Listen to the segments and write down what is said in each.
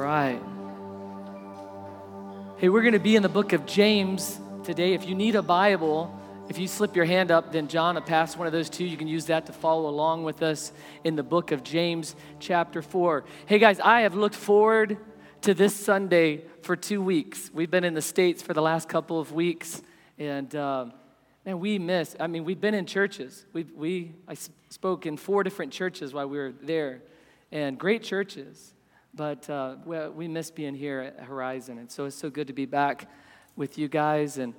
right. Hey, we're going to be in the book of James today. If you need a Bible, if you slip your hand up, then John will pass one of those to you. You can use that to follow along with us in the book of James, chapter 4. Hey, guys, I have looked forward to this Sunday for 2 weeks. We've been in the States for the last couple of weeks, and man, we've been in churches. I spoke in 4 different churches while we were there, and great churches. But we miss being here at Horizon, and so it's so good to be back with you guys. And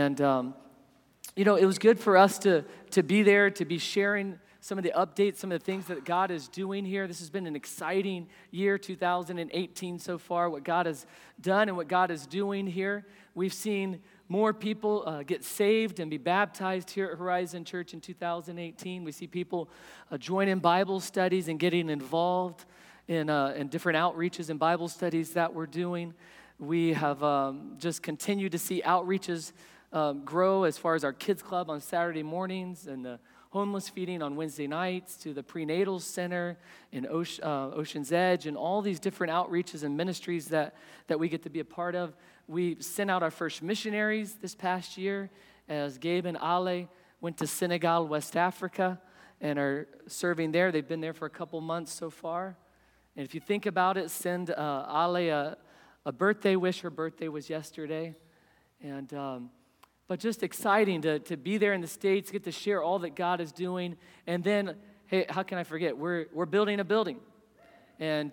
you know, it was good for us to be there, to be sharing some of the updates, some of the things that God is doing here. This has been an exciting year, 2018 so far, what God has done and what God is doing here. We've seen more people get saved and be baptized here at Horizon Church in 2018. We see people joining Bible studies and getting involved in different outreaches and Bible studies that we're doing. We have just continued to see outreaches grow as far as our kids club on Saturday mornings and the homeless feeding on Wednesday nights to the prenatal center in Ocean's Edge and all these different outreaches and ministries that we get to be a part of. We sent out our first missionaries this past year as Gabe and Ale went to Senegal, West Africa, and are serving there. They've been there for a couple months so far. And if you think about it, send Ale a birthday wish. Her birthday was yesterday. And but just exciting to be there in the States, get to share all that God is doing. And then, hey, how can I forget? We're building a building. And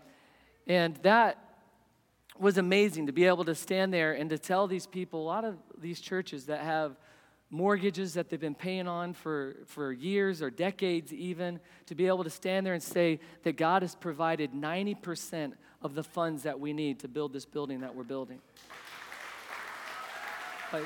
that was amazing to be able to stand there and to tell these people, a lot of these churches that have mortgages that they've been paying on for years or decades even, to be able to stand there and say that God has provided 90% of the funds that we need to build this building that we're building. Like,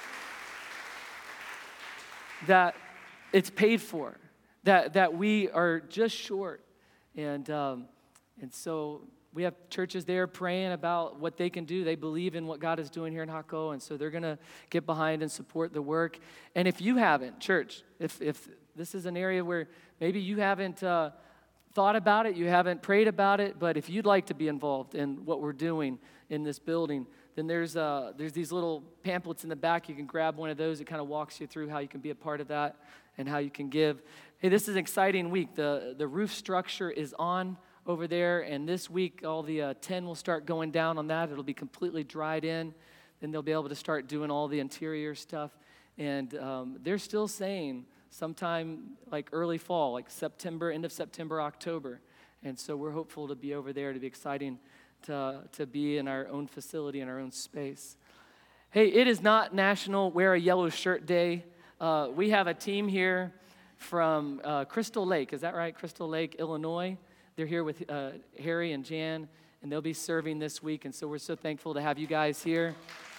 that it's paid for, that we are just short. And so we have churches there praying about what they can do. They believe in what God is doing here in Hako, and so they're going to get behind and support the work. And if you haven't, church, if this is an area where maybe you haven't thought about it, you haven't prayed about it, but if you'd like to be involved in what we're doing in this building, then there's these little pamphlets in the back. You can grab one of those. It kind of walks you through how you can be a part of that and how you can give. Hey, this is an exciting week. The roof structure is on over there, and this week all the tin will start going down on that. It'll be completely dried in. Then they'll be able to start doing all the interior stuff. And they're still saying sometime like early fall, like September, end of September, October. And so we're hopeful to be over there, to be exciting to be in our own facility, in our own space. Hey, it is not National Wear a Yellow Shirt Day. We have a team here from Crystal Lake. Is that right? Crystal Lake, Illinois. They're here with Harry and Jan, and they'll be serving this week. And so we're so thankful to have you guys here.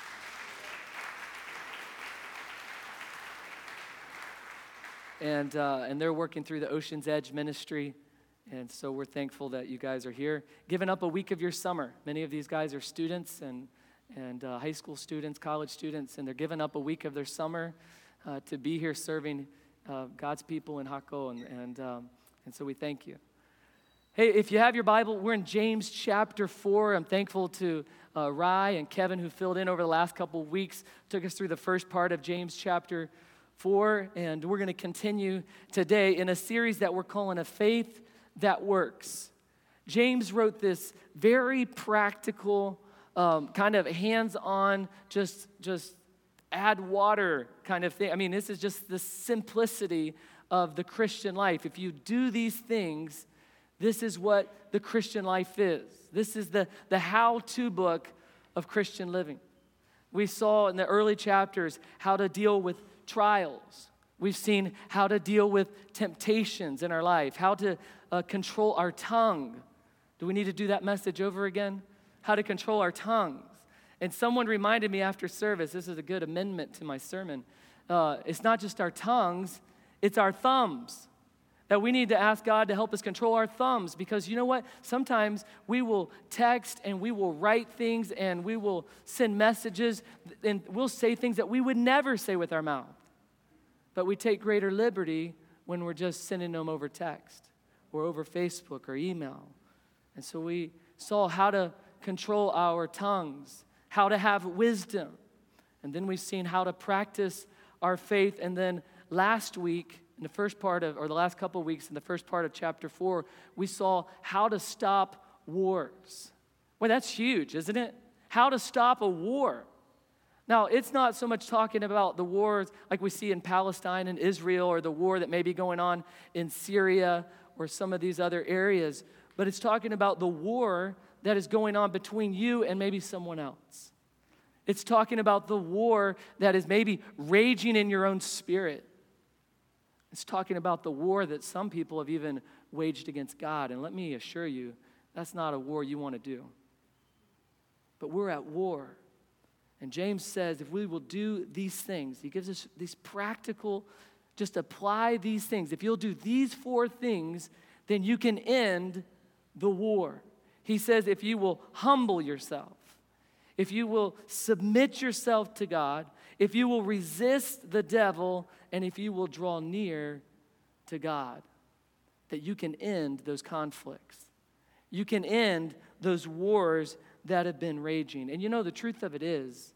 And they're working through the Ocean's Edge ministry. And so we're thankful that you guys are here, giving up a week of your summer. Many of these guys are students and high school students, college students, and they're giving up a week of their summer to be here serving God's people in Hako. And so we thank you. Hey, if you have your Bible, we're in James chapter 4. I'm thankful to Rye and Kevin who filled in over the last couple of weeks, took us through the first part of James chapter 4. And we're going to continue today in a series that we're calling A Faith That Works. James wrote this very practical, kind of hands-on, just add water kind of thing. I mean, this is just the simplicity of the Christian life. If you do these things, this is what the Christian life is. This is the how-to book of Christian living. We saw in the early chapters how to deal with trials. We've seen how to deal with temptations in our life, how to control our tongue. Do we need to do that message over again? How to control our tongues. And someone reminded me after service, this is a good amendment to my sermon, it's not just our tongues, it's our thumbs. That we need to ask God to help us control our thumbs, because you know what? Sometimes we will text and we will write things and we will send messages and we'll say things that we would never say with our mouth. But we take greater liberty when we're just sending them over text or over Facebook or email. And so we saw how to control our tongues, how to have wisdom. And then we've seen how to practice our faith. And then last week, in the first part of, or the last couple of weeks in the first part of chapter 4, we saw how to stop wars. Well, that's huge, isn't it? How to stop a war. Now, it's not so much talking about the wars like we see in Palestine and Israel, or the war that may be going on in Syria or some of these other areas, but it's talking about the war that is going on between you and maybe someone else. It's talking about the war that is maybe raging in your own spirit. It's talking about the war that some people have even waged against God. And let me assure you, that's not a war you want to do. But we're at war. And James says if we will do these things, he gives us these practical, just apply these things. If you'll do these 4 things, then you can end the war. He says if you will humble yourself, if you will submit yourself to God, if you will resist the devil, and if you will draw near to God, that you can end those conflicts. You can end those wars that have been raging. And you know, the truth of it is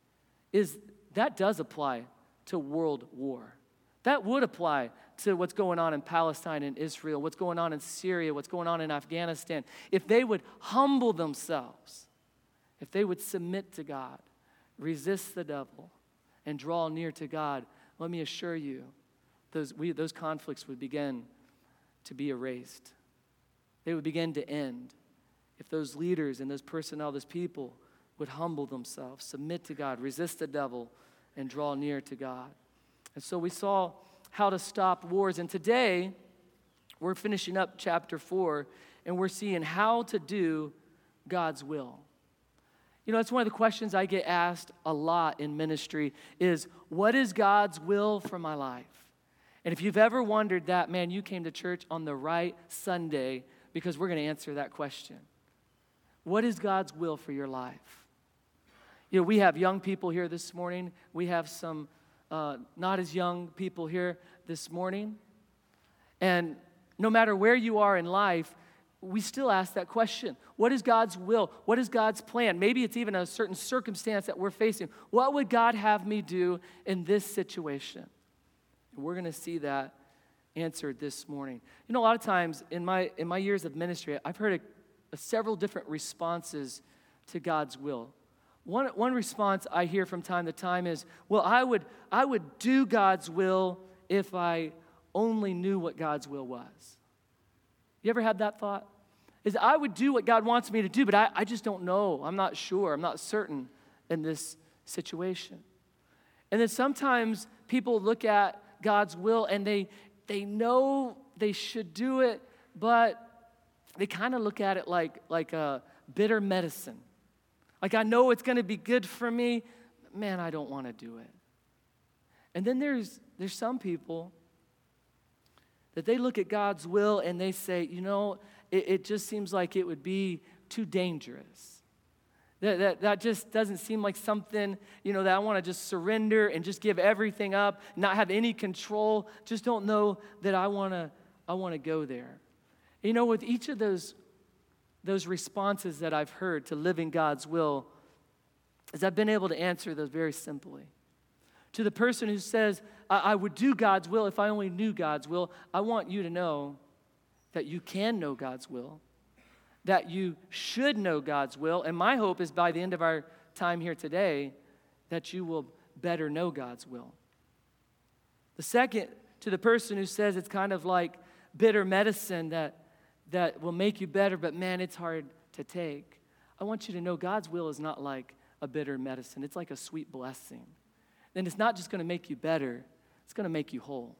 that does apply to world war. That would apply to what's going on in Palestine and Israel, what's going on in Syria, what's going on in Afghanistan. If they would humble themselves, if they would submit to God, resist the devil, and draw near to God, let me assure you, those conflicts would begin to be erased. They would begin to end if those leaders and those personnel, those people would humble themselves, submit to God, resist the devil, and draw near to God. And so we saw how to stop wars. And today, we're finishing up chapter 4, and we're seeing how to do God's will. You know, it's one of the questions I get asked a lot in ministry is, what is God's will for my life? And if you've ever wondered that, man, you came to church on the right Sunday, because we're going to answer that question. What is God's will for your life? You know, we have young people here this morning. We have some not as young people here this morning. And no matter where you are in life, we still ask that question. What is God's will? What is God's plan? Maybe it's even a certain circumstance that we're facing. What would God have me do in this situation? And we're going to see that answered this morning. You know, a lot of times in my years of ministry, I've heard several different responses to God's will. One response I hear from time to time is, well, I would do God's will if I only knew what God's will was. You ever had that thought? Is I would do what God wants me to do, but I just don't know. I'm not sure. I'm not certain in this situation. And then sometimes people look at God's will and they know they should do it, but they kind of look at it like a bitter medicine. Like, I know it's going to be good for me, but man, I don't want to do it. And then there's some people that they look at God's will and they say, you know, it just seems like it would be too dangerous. That just doesn't seem like something, you know, that I want to just surrender and just give everything up, not have any control. Just don't know that I want to go there. You know, with each of those responses that I've heard to living God's will, is I've been able to answer those very simply. To the person who says, I would do God's will if I only knew God's will, I want you to know that you can know God's will, that you should know God's will, and my hope is by the end of our time here today, that you will better know God's will. The second, to the person who says it's kind of like bitter medicine that will make you better, but man, it's hard to take. I want you to know God's will is not like a bitter medicine. It's like a sweet blessing. Then it's not just going to make you better, it's going to make you whole.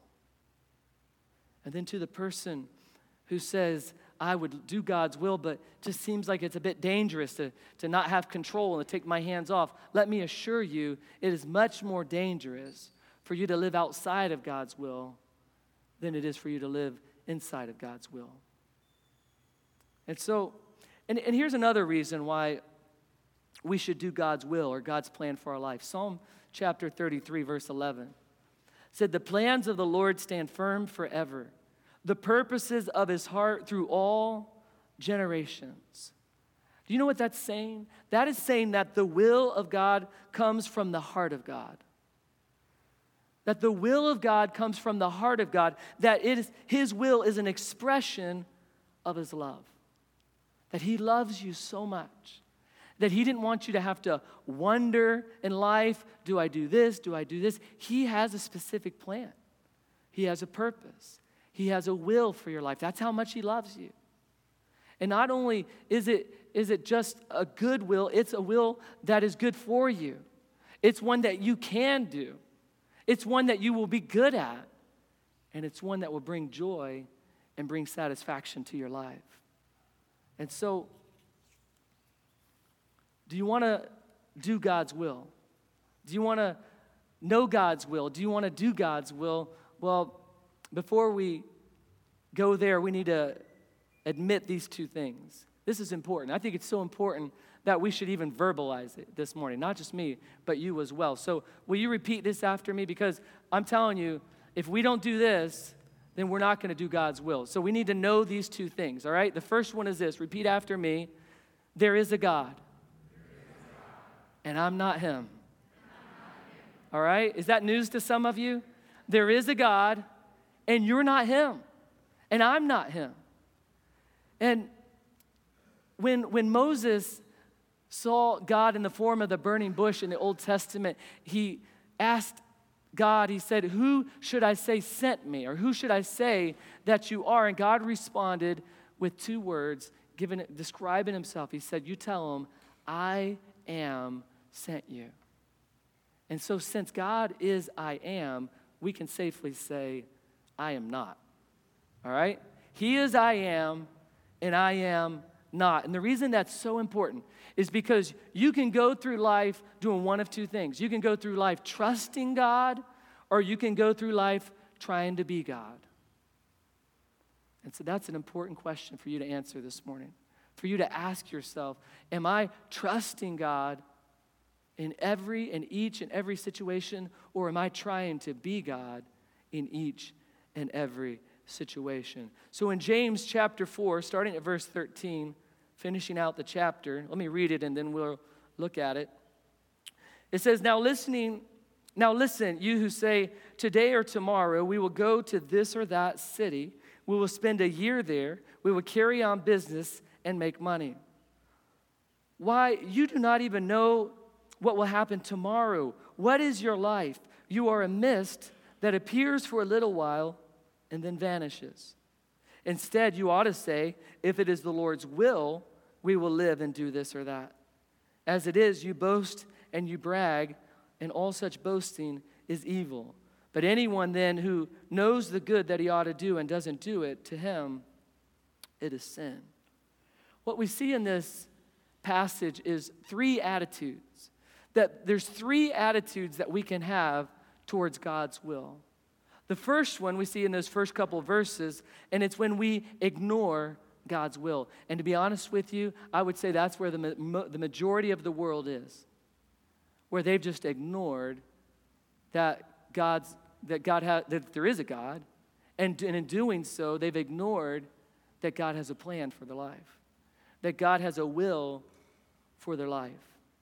And then to the person who says, I would do God's will, but just seems like it's a bit dangerous to not have control and to take my hands off. Let me assure you, it is much more dangerous for you to live outside of God's will than it is for you to live inside of God's will. And so, and here's another reason why we should do God's will or God's plan for our life. Psalm chapter 33, verse 11 said, the plans of the Lord stand firm forever, the purposes of his heart through all generations. Do you know what that's saying? That is saying that the will of God comes from the heart of God. That the will of God comes from the heart of God. That His will is an expression of His love. That He loves you so much. That He didn't want you to have to wonder in life, do I do this? Do I do this? He has a specific plan. He has a purpose. He has a will for your life. That's how much He loves you. And not only is it just a good will, it's a will that is good for you. It's one that you can do. It's one that you will be good at. And it's one that will bring joy and bring satisfaction to your life. And so, do you want to do God's will? Do you want to know God's will? Do you want to do God's will? Well, before we go there, we need to admit these two things. This is important. I think it's so important that we should even verbalize it this morning. Not just me, but you as well. So will you repeat this after me? Because I'm telling you, if we don't do this, then we're not going to do God's will. So we need to know these two things, all right? The first one is this. Repeat after me. There is a God. And I'm not Him. All right? Is that news to some of you? There is a God, and you're not Him. And I'm not Him. And when Moses saw God in the form of the burning bush in the Old Testament, he asked God, he said, who should I say sent me? Or who should I say that you are? And God responded with two words, describing Himself. He said, you tell him, I am sent you. And so since God is I am, we can safely say, I am not. All right? He is I am, and I am not. And the reason that's so important is because you can go through life doing one of two things. You can go through life trusting God, or you can go through life trying to be God. And so that's an important question for you to answer this morning. For you to ask yourself, am I trusting God in each and every situation, or am I trying to be God in each and every situation? So in James chapter 4, starting at verse 13, finishing out the chapter, let me read it and then we'll look at it. It says, Now listen, you who say, today or tomorrow we will go to this or that city. We will spend a year there. We will carry on business and make money. Why, you do not even know what will happen tomorrow. What is your life? You are a mist that appears for a little while and then vanishes. Instead, you ought to say, if it is the Lord's will, we will live and do this or that. As it is, you boast and you brag, and all such boasting is evil. But anyone then who knows the good that he ought to do and doesn't do it, to him it is sin. What we see in this passage is three attitudes. That there's three attitudes that we can have towards God's will. The first one we see in those first couple of verses, and it's when we ignore God's will. And to be honest with you, I would say that's where the majority of the world is, where they've just ignored that there is a God, and in doing so, they've ignored that God has a plan for their life, that God has a will for their life.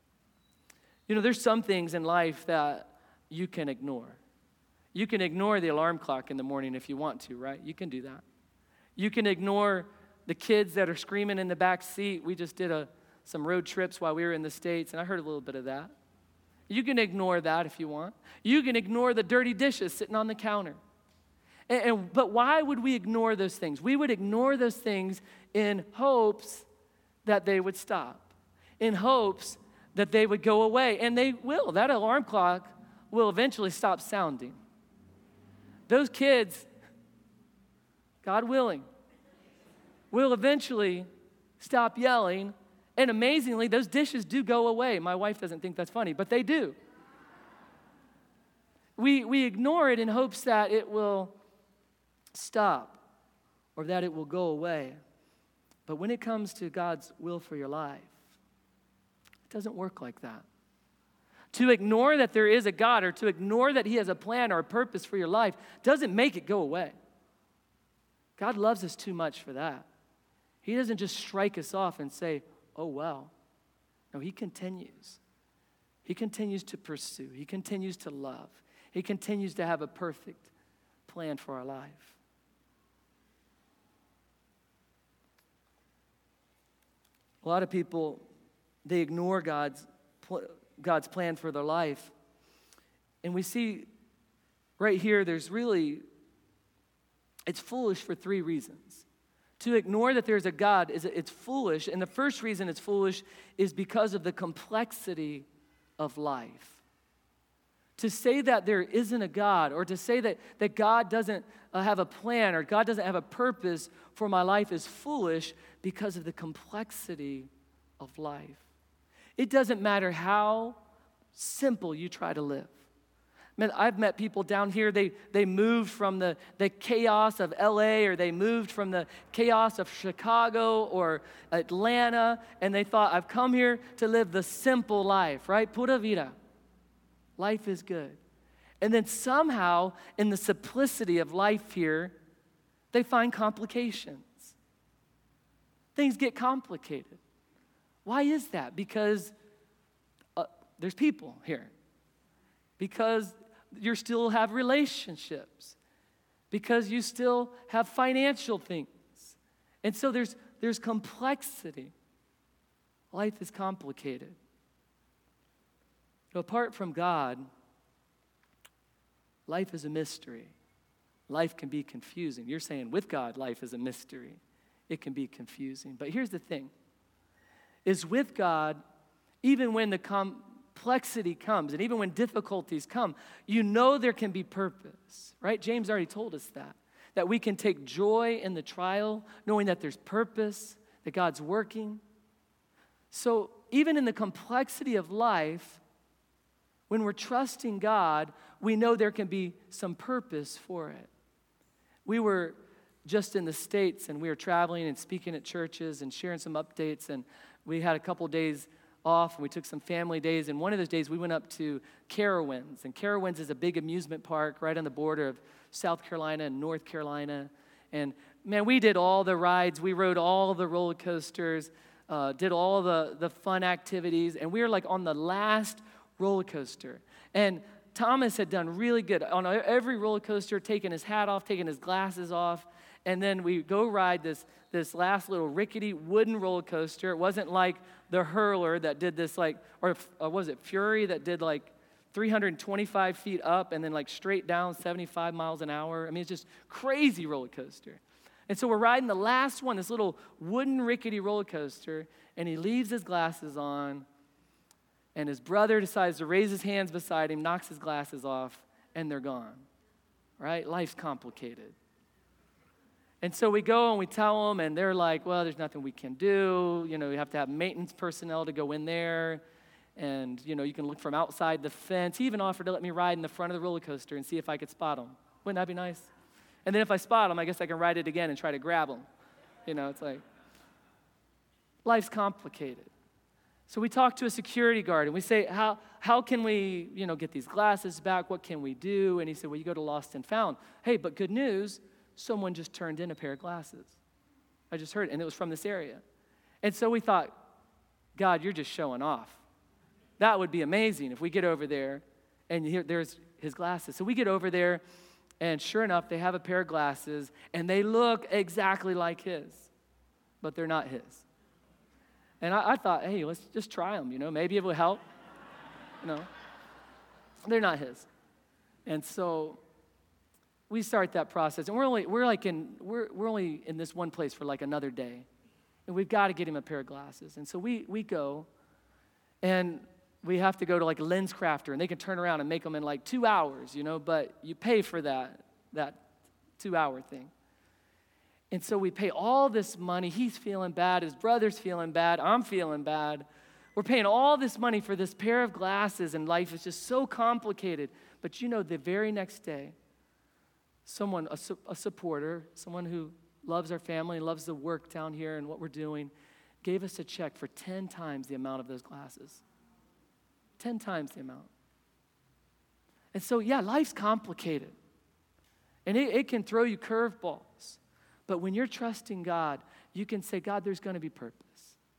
You know, there's some things in life that you can ignore. You can ignore the alarm clock in the morning if you want to, right? You can do that. You can ignore the kids that are screaming in the back seat. We just did some road trips while we were in the States, and I heard a little bit of that. You can ignore that if you want. You can ignore the dirty dishes sitting on the counter. But why would we ignore those things? We would ignore those things in hopes that they would stop, in hopes that they would go away, and they will. That alarm clock will eventually stop sounding. Those kids, God willing, will eventually stop yelling, and amazingly, those dishes do go away. My wife doesn't think that's funny, but they do. We ignore it in hopes that it will stop or that it will go away. But when it comes to God's will for your life, it doesn't work like that. To ignore that there is a God or to ignore that He has a plan or a purpose for your life doesn't make it go away. God loves us too much for that. He doesn't just strike us off and say, oh, well. No, he continues. He continues to pursue. He continues to love. He continues to have a perfect plan for our life. A lot of people, they ignore God's plan for their life. And we see right here, it's foolish for three reasons. To ignore that there's a God, it's foolish. And the first reason it's foolish is because of the complexity of life. To say that there isn't a God, or to say that God doesn't have a plan, or God doesn't have a purpose for my life is foolish because of the complexity of life. It doesn't matter how simple you try to live. Man, I've met people down here, they moved from the chaos of LA, or they moved from the chaos of Chicago or Atlanta, and they thought, I've come here to live the simple life, right? Pura vida. Life is good. And then somehow, in the simplicity of life here, they find complications. Things get complicated. Why is that? Because there's people here. Because you still have relationships. Because you still have financial things. And so there's complexity. Life is complicated. So apart from God, life is a mystery. Life can be confusing. You're saying with God, life is a mystery. It can be confusing. But here's the thing, is with God, even when the complexity comes, and even when difficulties come, you know there can be purpose, right? James already told us that we can take joy in the trial, knowing that there's purpose, that God's working. So even in the complexity of life, when we're trusting God, we know there can be some purpose for it. We were just in the States, and we were traveling and speaking at churches and sharing some updates, and we had a couple days off, and we took some family days, and one of those days we went up to Carowinds, and Carowinds is a big amusement park right on the border of South Carolina and North Carolina, and man, we did all the rides, we rode all the roller coasters, did all the fun activities, and we were like on the last roller coaster. And Thomas had done really good on every roller coaster, taking his hat off, taking his glasses off, and then we go ride this last little rickety wooden roller coaster. It wasn't like the Hurler that did this or was it Fury that did 325 feet up and then straight down 75 miles an hour. I mean, it's just crazy roller coaster. And so we're riding the last one, this little wooden rickety roller coaster, and he leaves his glasses on, and his brother decides to raise his hands beside him, knocks his glasses off, and they're gone, right? Life's complicated. And so we go and we tell them, and they're like, well, there's nothing we can do. You know, you have to have maintenance personnel to go in there, and, you can look from outside the fence. He even offered to let me ride in the front of the roller coaster and see if I could spot him. Wouldn't that be nice? And then if I spot him, I guess I can ride it again and try to grab him. It's like, life's complicated. So we talk to a security guard, and we say, how can we, get these glasses back? What can we do? And he said, well, you go to Lost and Found. Hey, but good news, someone just turned in a pair of glasses. I just heard it, and it was from this area. And so we thought, God, you're just showing off. That would be amazing if we get over there, and there's his glasses. So we get over there, and sure enough, they have a pair of glasses, and they look exactly like his, but they're not his. And I thought, hey, let's just try them, maybe it will help. They're not his. And so we start that process, and we're only in this one place for another day, and we've got to get him a pair of glasses. And so we go, and we have to go to Lens Crafter, and they can turn around and make them in 2 hours, but you pay for that 2-hour thing. And so we pay all this money. He's feeling bad. His brother's feeling bad. I'm feeling bad. We're paying all this money for this pair of glasses, and life is just so complicated. But the very next day, someone, a supporter, someone who loves our family, loves the work down here and what we're doing, gave us a check for 10 times the amount of those glasses. 10 times the amount. And so, life's complicated. And it can throw you curveballs. But when you're trusting God, you can say, God, there's going to be purpose.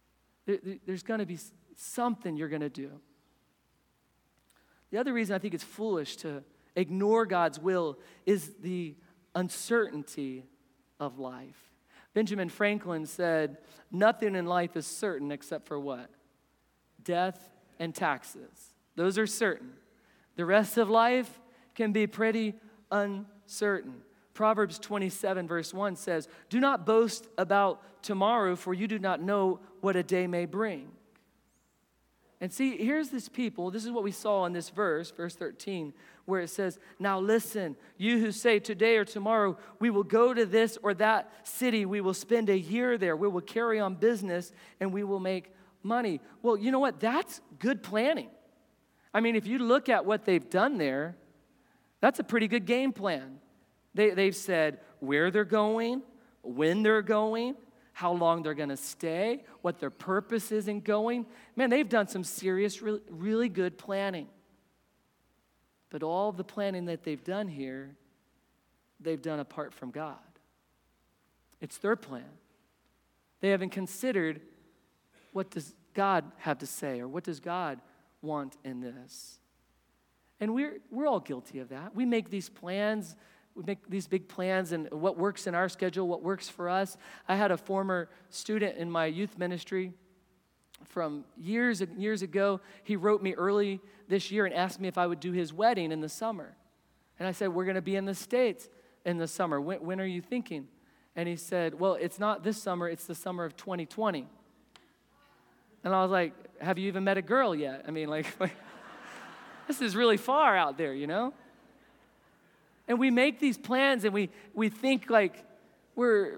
There's going to be something you're going to do. The other reason I think it's foolish to ignore God's will is the uncertainty of life. Benjamin Franklin said, nothing in life is certain except for what? Death and taxes. Those are certain. The rest of life can be pretty uncertain. Proverbs 27 verse 1 says, do not boast about tomorrow, for you do not know what a day may bring. And see, here's this people, this is what we saw in this verse 13, where it says, now listen, you who say today or tomorrow, we will go to this or that city, we will spend a year there, we will carry on business, and we will make money. Well, you know what? That's good planning. I mean, if you look at what they've done there, that's a pretty good game plan. They've said where they're going, when they're going, how long they're going to stay, what their purpose is in going. Man, they've done some serious, really good planning. But all the planning that they've done here, they've done apart from God. It's their plan. They haven't considered what does God have to say or what does God want in this. And we're all guilty of that. We make these plans. We make these big plans and what works in our schedule, what works for us. I had a former student in my youth ministry from years and years ago. He wrote me early this year and asked me if I would do his wedding in the summer. And I said, we're going to be in the States in the summer. When are you thinking? And he said, well, it's not this summer, it's the summer of 2020. And I was like, have you even met a girl yet? I mean, like this is really far out there, you know? And we make these plans and we think like we're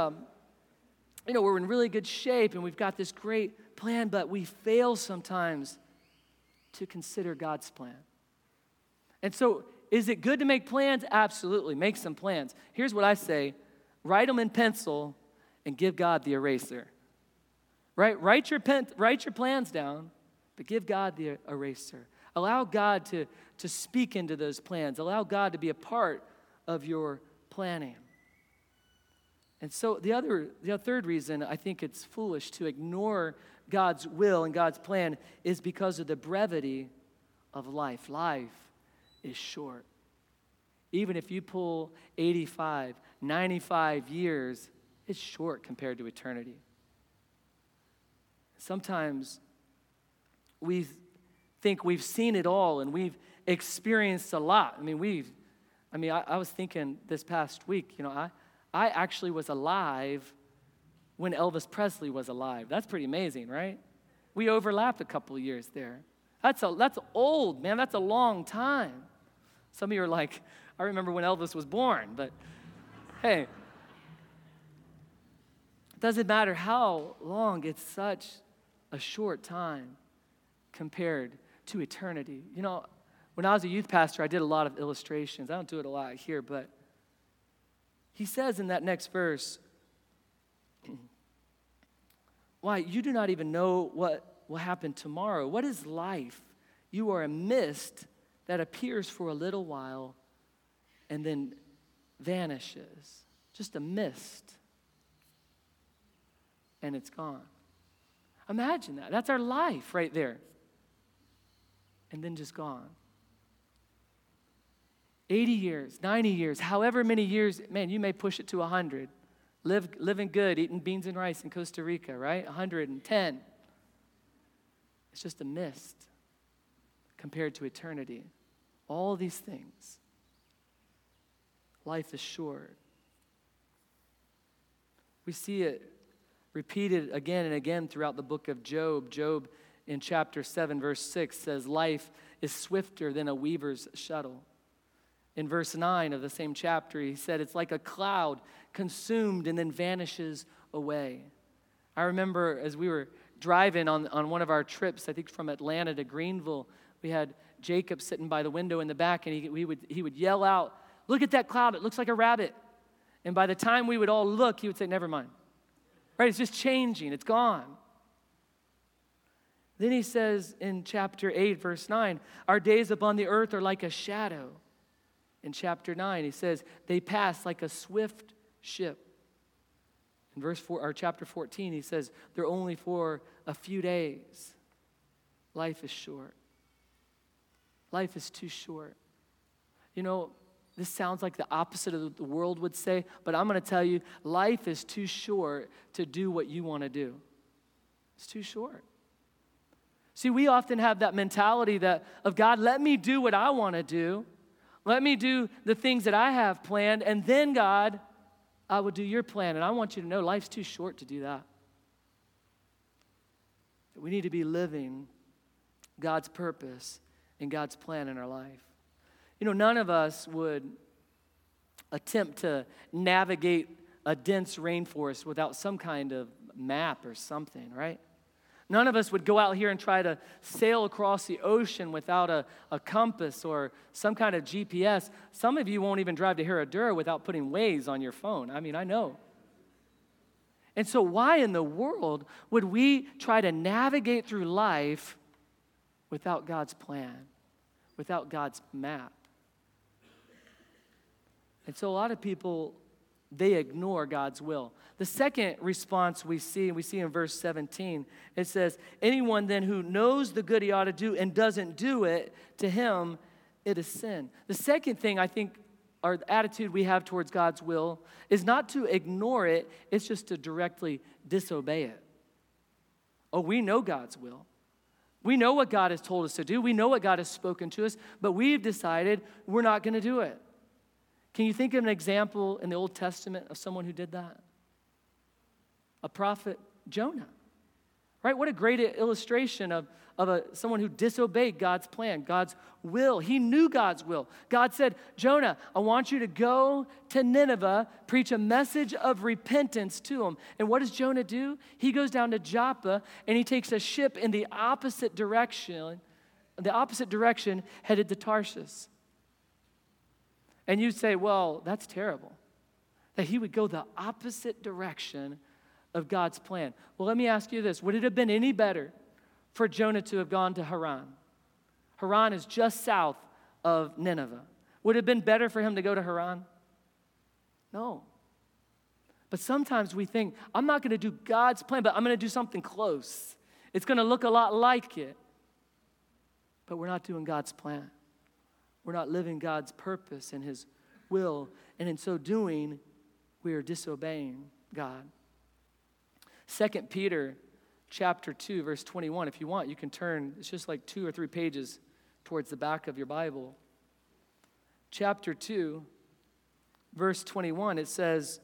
in really good shape and we've got this great plan, but we fail sometimes to consider God's plan. And so is it good to make plans? Absolutely, make some plans. Here's what I say, write them in pencil and give God the eraser. Right? Write your plans down, but give God the eraser. Allow God to speak into those plans. Allow God to be a part of your planning. And so the third reason I think it's foolish to ignore God's will and God's plan is because of the brevity of life. Life is short. Even if you pull 85, 95 years, it's short compared to eternity. Sometimes we think we've seen it all and we've experienced a lot. I was thinking this past week, I actually was alive when Elvis Presley was alive. That's pretty amazing, right? We overlapped a couple of years there. That's old, man. That's a long time. Some of you are like, I remember when Elvis was born, but hey, it doesn't matter how long, it's such a short time compared to eternity. When I was a youth pastor, I did a lot of illustrations. I don't do it a lot here, but he says in that next verse, why, you do not even know what will happen tomorrow. What is life? You are a mist that appears for a little while and then vanishes. Just a mist. And it's gone. Imagine that. That's our life right there. And then just gone. 80 years, 90 years, however many years, man, you may push it to 100. Living good, eating beans and rice in Costa Rica, right? 110. It's just a mist compared to eternity. All these things. Life is short. We see it repeated again and again throughout the book of Job. Job in chapter 7, verse 6 says, life is swifter than a weaver's shuttle. In verse 9 of the same chapter, he said, it's like a cloud consumed and then vanishes away. I remember as we were driving on one of our trips, I think from Atlanta to Greenville, we had Jacob sitting by the window in the back, and he would yell out, look at that cloud, it looks like a rabbit. And by the time we would all look, he would say, never mind. Right, it's just changing, it's gone. Then he says in chapter 8, verse 9, our days upon the earth are like a shadow. In chapter 9, he says, they pass like a swift ship. In verse 4 or chapter 14, he says, they're only for a few days. Life is short. Life is too short. You know, this sounds like the opposite of what the world would say, but I'm going to tell you, life is too short to do what you want to do. It's too short. See, we often have that mentality of God, let me do what I want to do. Let me do the things that I have planned, and then, God, I will do your plan. And I want you to know life's too short to do that. We need to be living God's purpose and God's plan in our life. You know, none of us would attempt to navigate a dense rainforest without some kind of map or something, right? None of us would go out here and try to sail across the ocean without a compass or some kind of GPS. Some of you won't even drive to Herradura without putting Waze on your phone. I mean, I know. And so why in the world would we try to navigate through life without God's plan, without God's map? And so a lot of people, they ignore God's will. The second response we see in verse 17, it says, anyone then who knows the good he ought to do and doesn't do it, to him it is sin. The second thing I think, our attitude we have towards God's will is not to ignore it, it's just to directly disobey it. Oh, we know God's will. We know what God has told us to do. We know what God has spoken to us, but we've decided we're not going to do it. Can you think of an example in the Old Testament of someone who did that? A prophet, Jonah. Right? What a great illustration of someone who disobeyed God's plan, God's will. He knew God's will. God said, Jonah, I want you to go to Nineveh, preach a message of repentance to them. And what does Jonah do? He goes down to Joppa and he takes a ship in the opposite direction headed to Tarshish. And you say, well, that's terrible, that he would go the opposite direction of God's plan. Well, let me ask you this. Would it have been any better for Jonah to have gone to Haran? Haran is just south of Nineveh. Would it have been better for him to go to Haran? No. But sometimes we think, I'm not going to do God's plan, but I'm going to do something close. It's going to look a lot like it. But we're not doing God's plan. We're not living God's purpose and his will. And in so doing, we are disobeying God. 2 Peter chapter 2, verse 21. If you want, you can turn. It's just like 2 or 3 pages towards the back of your Bible. Chapter 2, verse 21, it says,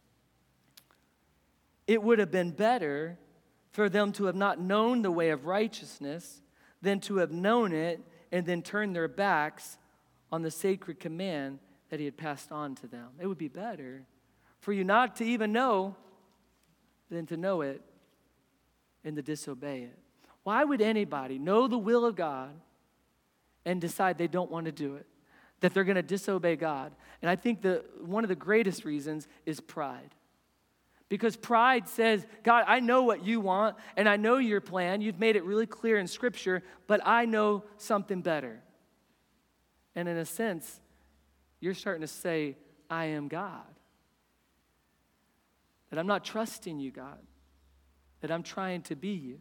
it would have been better for them to have not known the way of righteousness than to have known it and then turned their backs on the sacred command that he had passed on to them. It would be better for you not to even know than to know it and to disobey it. Why would anybody know the will of God and decide they don't want to do it, that they're going to disobey God? And I think one of the greatest reasons is pride. Because pride says, God, I know what you want, and I know your plan. You've made it really clear in Scripture, but I know something better. And in a sense, you're starting to say, I am God. That I'm not trusting you, God. That I'm trying to be you.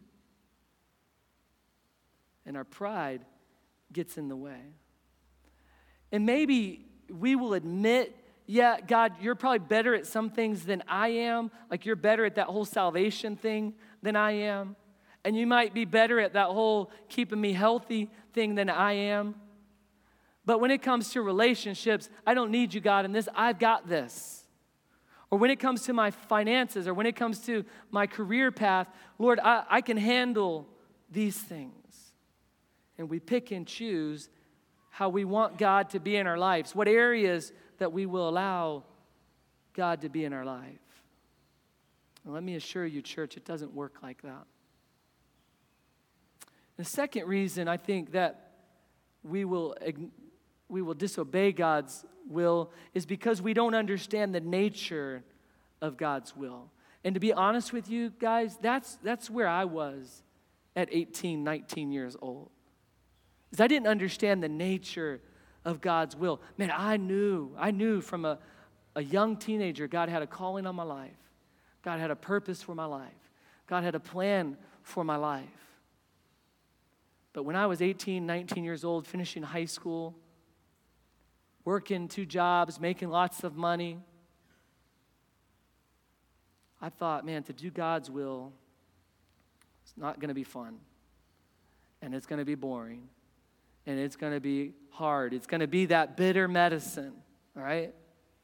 And our pride gets in the way. And maybe we will admit, yeah, God, you're probably better at some things than I am. Like you're better at that whole salvation thing than I am. And you might be better at that whole keeping me healthy thing than I am. But when it comes to relationships, I don't need you, God, in this. I've got this. Or when it comes to my finances, or when it comes to my career path, Lord, I can handle these things. And we pick and choose how we want God to be in our lives, what areas that we will allow God to be in our life. And let me assure you, church, it doesn't work like that. The second reason I think that we will disobey God's will is because we don't understand the nature of God's will. And to be honest with you guys, that's where I was at 18, 19 years old. Because I didn't understand the nature of God's will. Man, I knew from a young teenager God had a calling on my life. God had a purpose for my life. God had a plan for my life. But when I was 18, 19 years old, finishing high school, working 2 jobs, making lots of money, I thought, man, to do God's will, it's not going to be fun. And it's going to be boring. And it's going to be hard. It's going to be that bitter medicine, all right?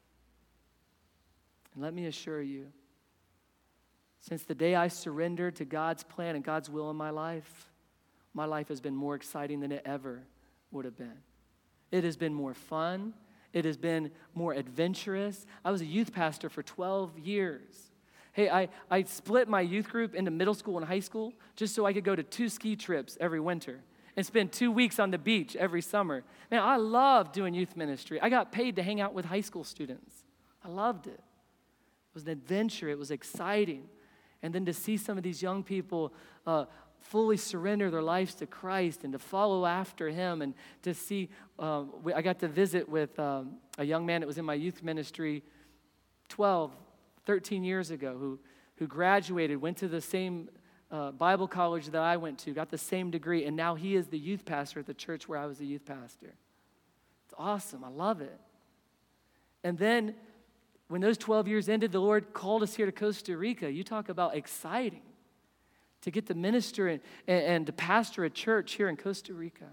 And let me assure you, since the day I surrendered to God's plan and God's will in my life has been more exciting than it ever would have been. It has been more fun. It has been more adventurous. I was a youth pastor for 12 years. Hey, I split my youth group into middle school and high school just so I could go to 2 ski trips every winter and spend 2 weeks on the beach every summer. Man, I loved doing youth ministry. I got paid to hang out with high school students. I loved it. It was an adventure. It was exciting. And then to see some of these young people fully surrender their lives to Christ and to follow after Him, and to see, I got to visit with a young man that was in my youth ministry 12, 13 years ago who graduated, went to the same Bible college that I went to, got the same degree, and now he is the youth pastor at the church where I was a youth pastor. It's awesome. I love it. And then when those 12 years ended, the Lord called us here to Costa Rica. You talk about exciting to get to minister and to pastor a church here in Costa Rica.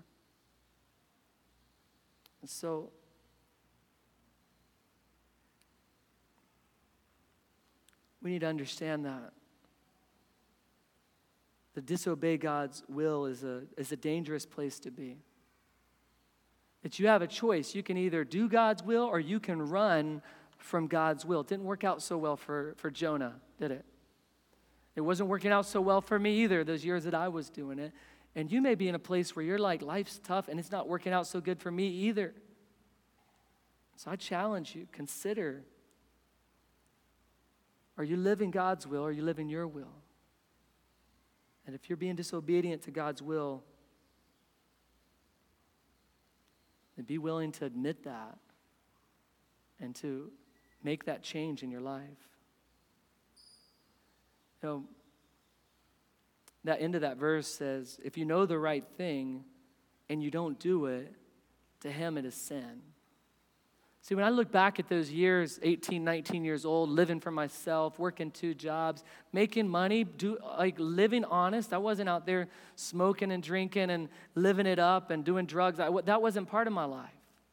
And so we need to understand that. To disobey God's will is a dangerous place to be. That you have a choice. You can either do God's will or you can run from God's will. It didn't work out so well for Jonah, did it? It wasn't working out so well for me either those years that I was doing it. And you may be in a place where you're like, life's tough and it's not working out so good for me either. So I challenge you, consider, are you living God's will or are you living your will? And if you're being disobedient to God's will, then be willing to admit that and to make that change in your life. You know, that end of that verse says, if you know the right thing and you don't do it, to him it is sin. See, when I look back at those years, 18, 19 years old, living for myself, working 2 jobs, making money, living honest. I wasn't out there smoking and drinking and living it up and doing drugs. That wasn't part of my life.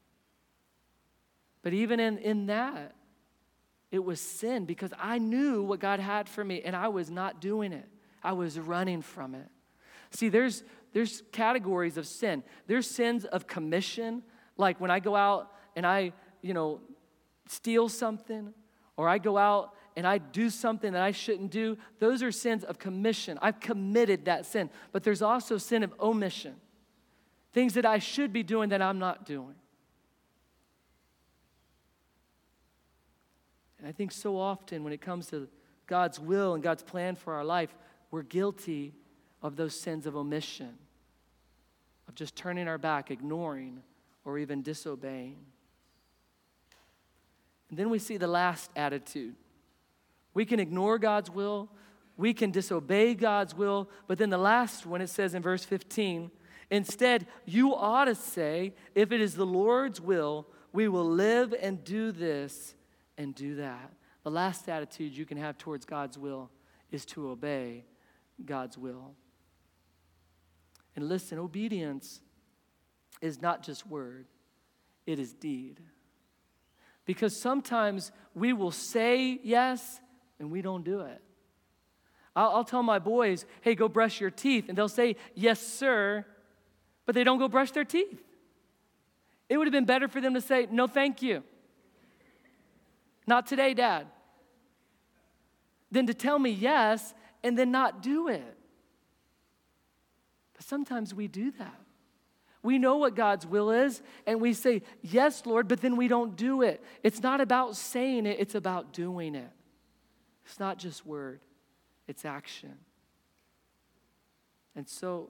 But even in that, it was sin because I knew what God had for me and I was not doing it. I was running from it. See, there's categories of sin. There's sins of commission, like when I go out and I steal something, or I go out and I do something that I shouldn't do. Those are sins of commission. I've committed that sin. But there's also sin of omission, things that I should be doing that I'm not doing. And I think so often when it comes to God's will and God's plan for our life, we're guilty of those sins of omission, of just turning our back, ignoring, or even disobeying. And then we see the last attitude. We can ignore God's will. We can disobey God's will. But then the last one, it says in verse 15, instead, you ought to say, if it is the Lord's will, we will live and do this and do that. The last attitude you can have towards God's will is to obey God's will. And listen, obedience is not just word, it is deed. Because sometimes we will say yes and we don't do it. I'll tell my boys, hey, go brush your teeth. And they'll say, yes, sir, but they don't go brush their teeth. It would have been better for them to say, no, thank you. Not today, Dad. Than to tell me yes and then not do it. But sometimes we do that. We know what God's will is, and we say, yes, Lord, but then we don't do it. It's not about saying it, it's about doing it. It's not just word, it's action. And so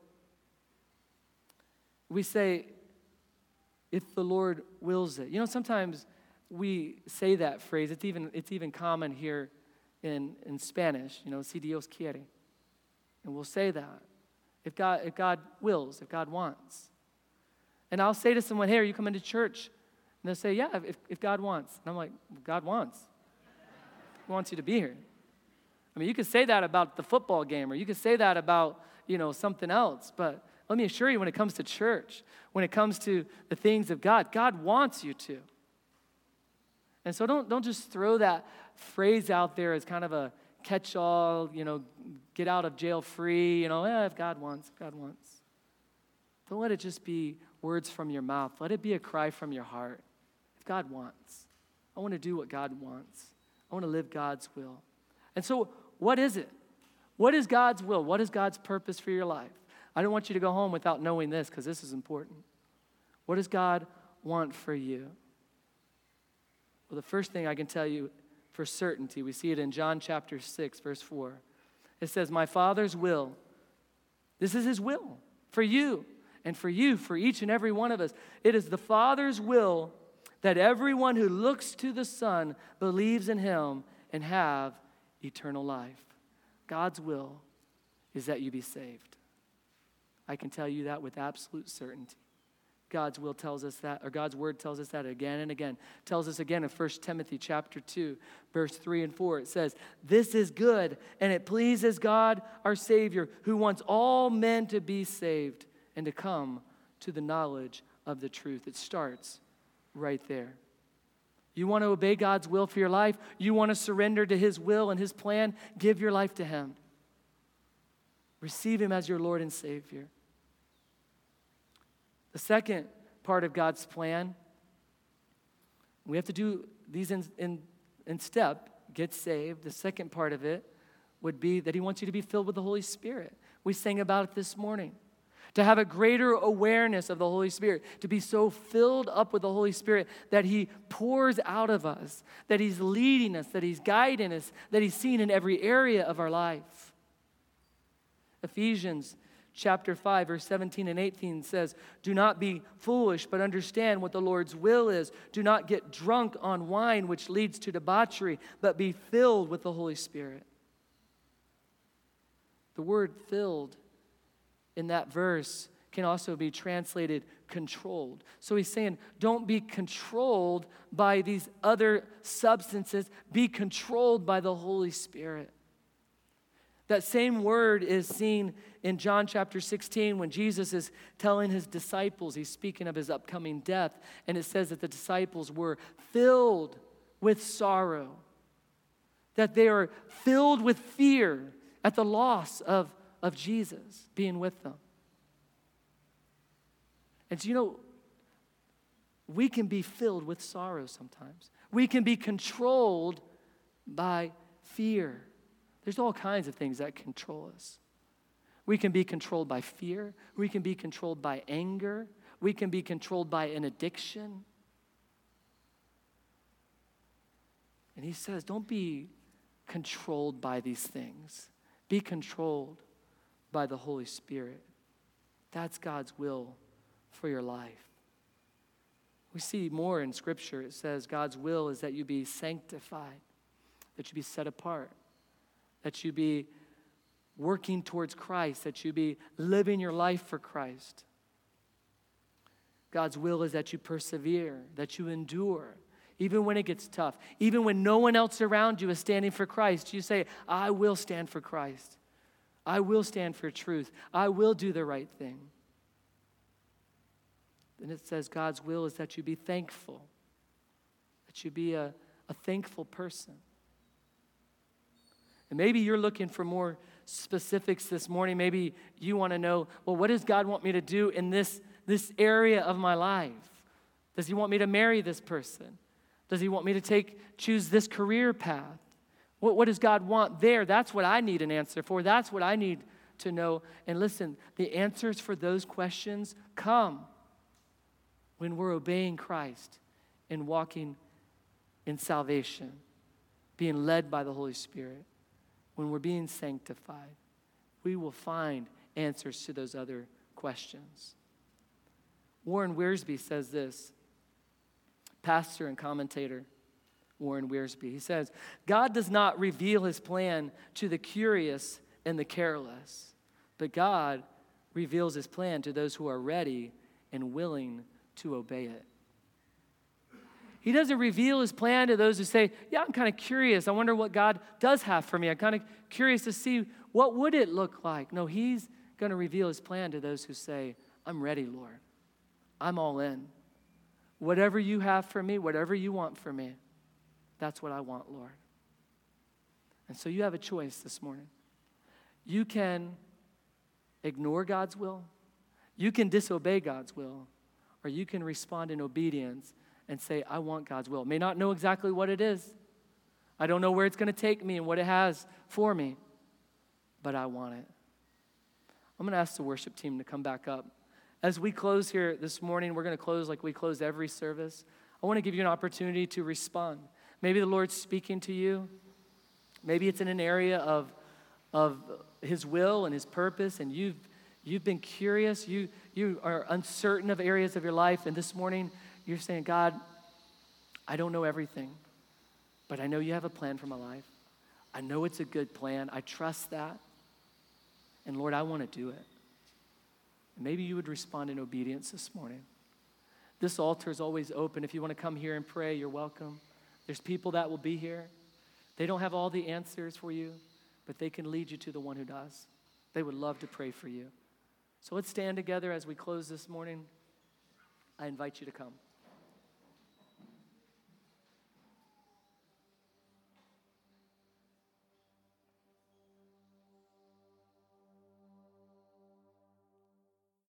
we say, if the Lord wills it. Sometimes we say that phrase. It's even common here in Spanish, si Dios quiere. And we'll say that. If God wills, if God wants. And I'll say to someone, hey, are you coming to church? And they'll say, yeah, if God wants. And I'm like, God wants. He wants you to be here. I mean, you could say that about the football game, or you could say that about, something else. But let me assure you, when it comes to church, when it comes to the things of God, God wants you to. And so don't just throw that phrase out there as kind of a catch-all, get out of jail free, if God wants, God wants. Don't let it just be words from your mouth. Let it be a cry from your heart. If God wants, I want to do what God wants. I want to live God's will. And so what is it? What is God's will? What is God's purpose for your life? I don't want you to go home without knowing this, because this is important. What does God want for you? Well, the first thing I can tell you for certainty, we see it in John chapter 6, verse 4. It says, my Father's will, this is his will for you and for you, for each and every one of us. It is the Father's will that everyone who looks to the Son believes in him and have eternal life. God's will is that you be saved. I can tell you that with absolute certainty. God's will tells us that, or God's word tells us that again and again. Tells us again in 1 Timothy chapter 2, verse 3 and 4. It says, this is good, and it pleases God, our Savior, who wants all men to be saved and to come to the knowledge of the truth. It starts right there. You want to obey God's will for your life? You want to surrender to his will and his plan? Give your life to him. Receive him as your Lord and Savior. The second part of God's plan, we have to do these in step, get saved. The second part of it would be that he wants you to be filled with the Holy Spirit. We sang about it this morning. To have a greater awareness of the Holy Spirit, to be so filled up with the Holy Spirit that he pours out of us, that he's leading us, that he's guiding us, that he's seen in every area of our life. Ephesians chapter 5, verse 17 and 18 says, do not be foolish, but understand what the Lord's will is. Do not get drunk on wine, which leads to debauchery, but be filled with the Holy Spirit. The word filled in that verse can also be translated controlled. So he's saying, don't be controlled by these other substances. Be controlled by the Holy Spirit. That same word is seen in John chapter 16 when Jesus is telling his disciples, he's speaking of his upcoming death, and it says that the disciples were filled with sorrow, that they are filled with fear at the loss of Jesus being with them. And so, we can be filled with sorrow sometimes. We can be controlled by fear. There's all kinds of things that control us. We can be controlled by fear. We can be controlled by anger. We can be controlled by an addiction. And he says, don't be controlled by these things. Be controlled by the Holy Spirit. That's God's will for your life. We see more in Scripture. It says God's will is that you be sanctified, that you be set apart, that you be working towards Christ, that you be living your life for Christ. God's will is that you persevere, that you endure, even when it gets tough, even when no one else around you is standing for Christ. You say, I will stand for Christ. I will stand for truth. I will do the right thing. Then it says God's will is that you be thankful, that you be a thankful person. And maybe you're looking for more specifics this morning. Maybe you want to know, well, what does God want me to do in this area of my life? Does he want me to marry this person? Does he want me to choose this career path? What does God want there? That's what I need an answer for. That's what I need to know. And listen, the answers for those questions come when we're obeying Christ and walking in salvation, being led by the Holy Spirit. When we're being sanctified, we will find answers to those other questions. Warren Wiersbe says this, pastor and commentator. Warren Wiersbe. He says, God does not reveal his plan to the curious and the careless, but God reveals his plan to those who are ready and willing to obey it. He doesn't reveal his plan to those who say, yeah, I'm kind of curious. I wonder what God does have for me. I'm kind of curious to see what would it look like. No, he's going to reveal his plan to those who say, I'm ready, Lord. I'm all in. Whatever you have for me, whatever you want for me, that's what I want, Lord. And so you have a choice this morning. You can ignore God's will. You can disobey God's will. Or you can respond in obedience and say, I want God's will. I may not know exactly what it is. I don't know where it's going to take me and what it has for me, but I want it. I'm going to ask the worship team to come back up. As we close here this morning, we're going to close like we close every service. I want to give you an opportunity to respond. Maybe the Lord's speaking to you. Maybe it's in an area of his will and his purpose, and you've been curious. You are uncertain of areas of your life, and this morning you're saying, God, I don't know everything, but I know you have a plan for my life. I know it's a good plan. I trust that. And Lord, I want to do it. Maybe you would respond in obedience this morning. This altar is always open. If you want to come here and pray, you're welcome. There's people that will be here. They don't have all the answers for you, but they can lead you to the one who does. They would love to pray for you. So let's stand together as we close this morning. I invite you to come.